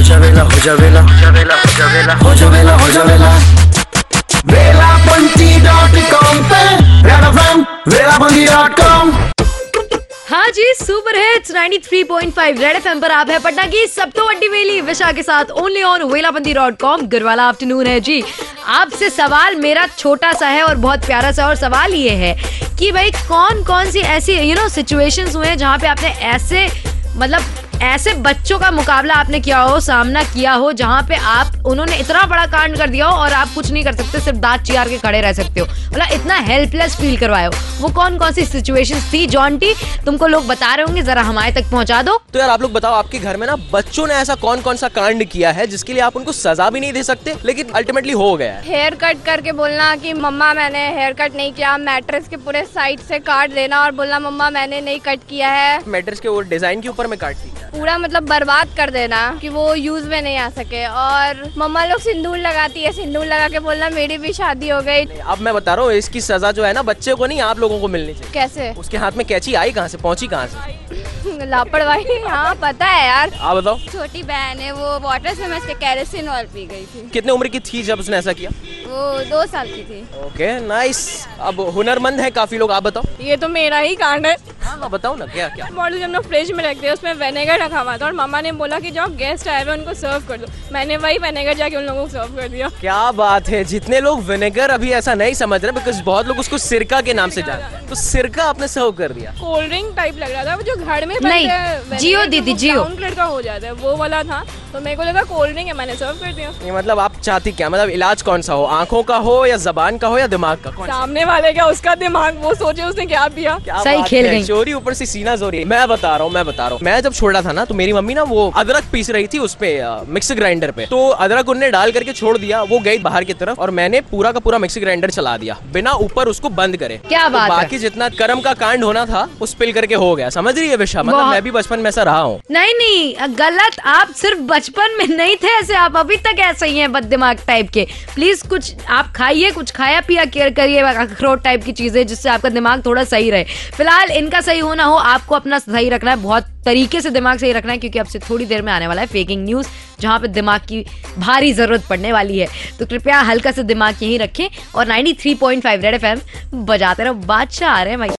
जावेला हो जावेला हो जावेला हो जावेला हो जावेला हो जावेला वेलापंती.com पे रेड एफएम वेलापंती.com। हाँ जी, सुपर हिट्स 93.5 रेड एफएम पर आप है पटना की सब तो वड्डी वेली विशा के साथ ओनली ऑन वेलापंती.com। गुरवाला आफ्टरनून है जी। आपसे सवाल मेरा छोटा सा है और बहुत प्यारा सा, और सवाल ये है कि भाई कौन कौन सी ऐसी सिचुएशंस हुए हैं जहाँ पे आपने ऐसे बच्चों का मुकाबला आपने किया हो, सामना किया हो, जहाँ पे उन्होंने इतना बड़ा कांड कर दिया हो और आप कुछ नहीं कर सकते, सिर्फ दांत चियार के खड़े रह सकते हो, मतलब इतना हेल्पलेस फील करवाए हो। वो कौन कौन सी सिचुएशंस थी जॉन्टी? तुमको लोग बता रहे होंगे, जरा हमारे तक पहुंचा दो। तो यार आप लोग बताओ, आपके घर में ना बच्चों ने ऐसा कौन कौन सा कांड किया है जिसके लिए आप उनको सजा भी नहीं दे सकते लेकिन अल्टीमेटली हो गया है? हेयर कट करके बोलना कि मम्मा मैंने हेयर कट नहीं किया, मैट्रेस के पूरे साइड से काट देना और बोलना मम्मा मैंने नहीं कट किया है। मैट्रेस के वो डिजाइन के ऊपर में काट दी पूरा मतलब बर्बाद कर देना कि वो यूज में नहीं आ सके। और मम्मा लोग सिंदूर लगाती है, सिंदूर लगा के बोलना मेरी भी शादी हो गई। अब मैं बता रहा हूँ, इसकी सजा जो है ना बच्चे को नहीं आप लोगों को मिलनी चाहिए। कैसे? उसके हाथ में कैंची आई कहाँ से, पहुँची कहाँ से? लापरवाही। हाँ पता है यार। आप बताओ। छोटी बहन है, वो वाटर से मैं केरोसिन ऑयल पी गई थी। कितने उम्र की थी जब उसने ऐसा किया? वो 2 साल की थी। Okay nice. अब हुनरमंद है काफी लोग, आप बताओ। ये तो मेरा ही कांड है। हाँ बताओ ना, क्या क्या? मॉडल जब लोग फ्रिज में रखते हैं उसमें विनेगर रखा हुआ था और मम्मा ने बोला कि जो गेस्ट आए हुए उनको सर्व कर दो। मैंने वही विनेगर जाके उन लोगों को सर्व कर दिया। क्या बात है। जितने लोग विनेगर अभी ऐसा नहीं समझ रहे, बिकॉज बहुत लोग उसको सिरका के नाम से जानते हैं, तो सिरका आपने सर्व कर दिया। कोल्ड ड्रिंक टाइप लग रहा था, वो जो घर में नहीं, जियो दीदी जियो कलर का हो जाता है वो वाला था, तो मेरे को लगा कोल्ड ड्रिंक है, मैंने सर्व कर दिया। ये मतलब आप चाहती क्या, मतलब इलाज कौन सा हो, आंखों का हो या जबान का हो या दिमाग का? सामने वाले का उसका दिमाग, वो सोचे उसने क्या पिया। सही खेल गई। चोरी ऊपर से सीना जोरी। मैं बता रहा हूँ मैं जब छोड़ा था ना तो मेरी मम्मी ना वो अदरक पीस रही थी उस पे मिक्सी ग्राइंडर पे, तो अदरक उन्होंने डाल करके छोड़ दिया, वो गई बाहर की तरफ और मैंने पूरा का पूरा मिक्सी ग्राइंडर चला दिया बिना ऊपर उसको बंद करे। क्या बात है? बाकी जितना कर्म का कांड होना था उस पिल करके हो गया। समझ रही है विशा? मतलब मैं भी बचपन में ऐसा रहा हूँ। नहीं गलत, आप सिर्फ बचपन में नहीं थे ऐसे, आप अभी तक ऐसे ही हैं बददिमाग टाइप के। प्लीज कुछ आप खाइए, कुछ खाया पिया करिए, अखरोट टाइप की चीजें जिससे आपका दिमाग थोड़ा सही रहे। फिलहाल इनका सही होना हो, आपको अपना सही रखना है, बहुत तरीके से दिमाग सही रखना है, क्योंकि अब से थोड़ी देर में आने वाला है फेकिंग न्यूज जहां पे दिमाग की भारी जरूरत पड़ने वाली है। तो कृपया हल्का से दिमाग यहीं रखें और 93.5 रेड एफएम बजाते रहो। बादशाह आ रहे हैं भाई।